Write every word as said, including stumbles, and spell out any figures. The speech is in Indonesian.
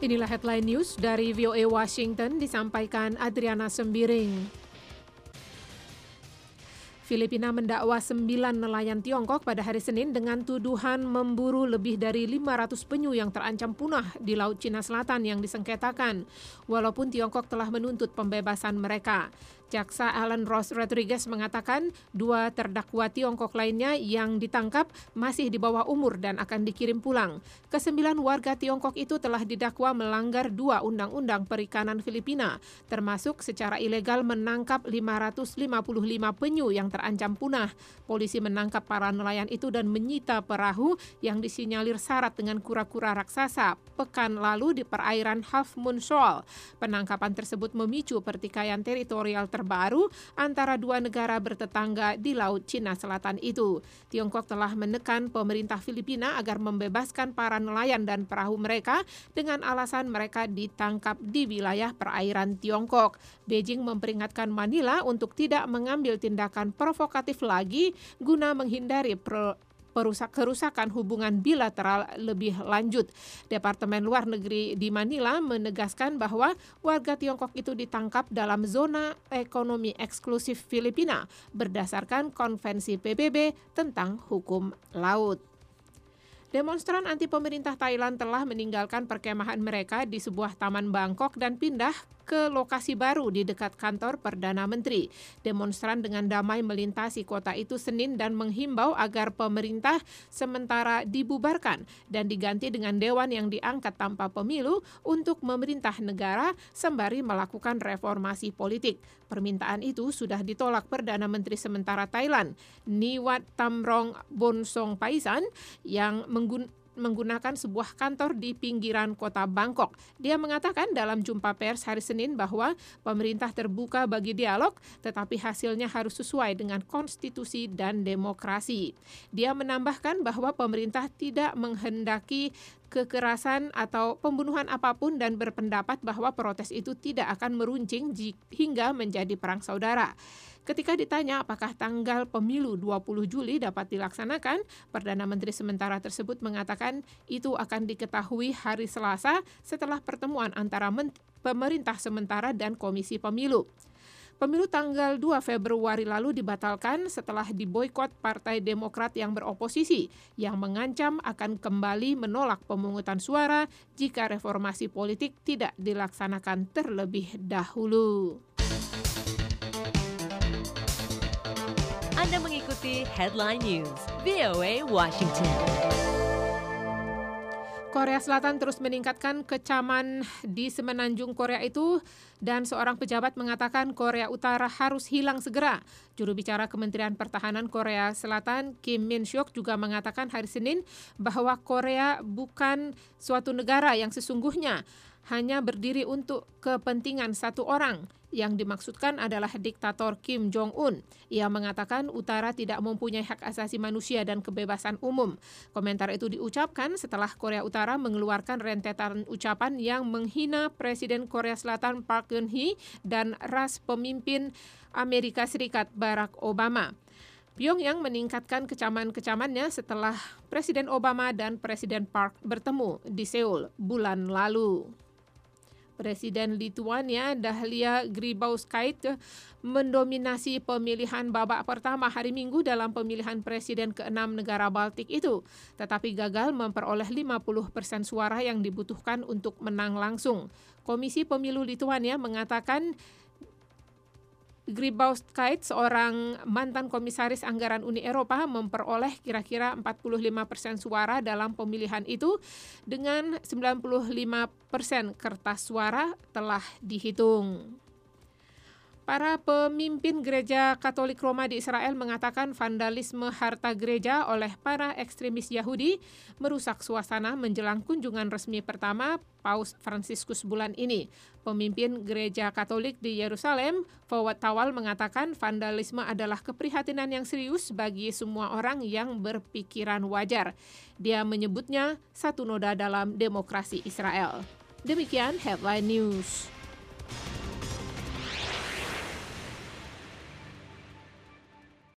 Inilah headline news dari V O A Washington, disampaikan Adriana Sembiring. Filipina mendakwa sembilan nelayan Tiongkok pada hari Senin dengan tuduhan memburu lebih dari lima ratus penyu yang terancam punah di Laut Cina Selatan yang disengketakan, walaupun Tiongkok telah menuntut pembebasan mereka. Jaksa Alan Ross Rodriguez mengatakan dua terdakwa Tiongkok lainnya yang ditangkap masih di bawah umur dan akan dikirim pulang. Kesembilan warga Tiongkok itu telah didakwa melanggar dua undang-undang perikanan Filipina, termasuk secara ilegal menangkap lima ratus lima puluh lima penyu yang terancam punah. Polisi menangkap para nelayan itu dan menyita perahu yang disinyalir syarat dengan kura-kura raksasa pekan lalu di perairan Half Moon Shoal. Penangkapan tersebut memicu pertikaian teritorial terbaru antara dua negara bertetangga di Laut Cina Selatan itu. Tiongkok telah menekan pemerintah Filipina agar membebaskan para nelayan dan perahu mereka dengan alasan mereka ditangkap di wilayah perairan Tiongkok. Beijing memperingatkan Manila untuk tidak mengambil tindakan provokatif lagi guna menghindari pro Perusak kerusakan hubungan bilateral lebih lanjut. Departemen Luar Negeri di Manila menegaskan bahwa warga Tiongkok itu ditangkap dalam zona ekonomi eksklusif Filipina berdasarkan konvensi P B B tentang hukum laut. Demonstran anti pemerintah Thailand telah meninggalkan perkemahan mereka di sebuah taman Bangkok dan pindah ke lokasi baru di dekat kantor Perdana Menteri. Demonstran dengan damai melintasi kota itu Senin dan menghimbau agar pemerintah sementara dibubarkan dan diganti dengan dewan yang diangkat tanpa pemilu untuk memerintah negara sembari melakukan reformasi politik. Permintaan itu sudah ditolak Perdana Menteri sementara Thailand, Niwat Tamrong Bonsongpaisan, yang menggunakan menggunakan sebuah kantor di pinggiran kota Bangkok. Dia mengatakan dalam jumpa pers hari Senin bahwa pemerintah terbuka bagi dialog, tetapi hasilnya harus sesuai dengan konstitusi dan demokrasi. Dia menambahkan bahwa pemerintah tidak menghendaki kekerasan atau pembunuhan apapun dan berpendapat bahwa protes itu tidak akan meruncing hingga menjadi perang saudara. Ketika ditanya apakah tanggal pemilu dua puluh Juli dapat dilaksanakan, Perdana Menteri sementara tersebut mengatakan itu akan diketahui hari Selasa setelah pertemuan antara pemerintah sementara dan Komisi Pemilu. Pemilu tanggal dua Februari lalu dibatalkan setelah diboikot Partai Demokrat yang beroposisi, yang mengancam akan kembali menolak pemungutan suara jika reformasi politik tidak dilaksanakan terlebih dahulu. Anda mengikuti Headline News, V O A Washington. Korea Selatan terus meningkatkan kecaman di semenanjung Korea itu dan seorang pejabat mengatakan Korea Utara harus hilang segera. Juru bicara Kementerian Pertahanan Korea Selatan Kim Min-syok juga mengatakan hari Senin bahwa Korea bukan suatu negara yang sesungguhnya hanya berdiri untuk kepentingan satu orang. Yang dimaksudkan adalah diktator Kim Jong-un. Ia mengatakan Utara tidak mempunyai hak asasi manusia dan kebebasan umum. Komentar itu diucapkan setelah Korea Utara mengeluarkan rentetan ucapan yang menghina Presiden Korea Selatan Park Geun-hye dan ras pemimpin Amerika Serikat Barack Obama. Pyongyang meningkatkan kecaman-kecamannya setelah Presiden Obama dan Presiden Park bertemu di Seoul bulan lalu. Presiden Lituania Dalia Grybauskaitė mendominasi pemilihan babak pertama hari Minggu dalam pemilihan presiden keenam negara Baltik itu, tetapi gagal memperoleh lima puluh persen suara yang dibutuhkan untuk menang langsung. Komisi Pemilu Lituania mengatakan Grybauskaitė, seorang mantan komisaris anggaran Uni Eropa, memperoleh kira-kira empat puluh lima persen suara dalam pemilihan itu dengan sembilan puluh lima persen kertas suara telah dihitung. Para pemimpin gereja Katolik Roma di Israel mengatakan vandalisme harta gereja oleh para ekstremis Yahudi merusak suasana menjelang kunjungan resmi pertama Paus Fransiskus bulan ini. Pemimpin gereja Katolik di Yerusalem, Fawad Tawal, mengatakan vandalisme adalah keprihatinan yang serius bagi semua orang yang berpikiran wajar. Dia menyebutnya satu noda dalam demokrasi Israel. Demikian Headline News.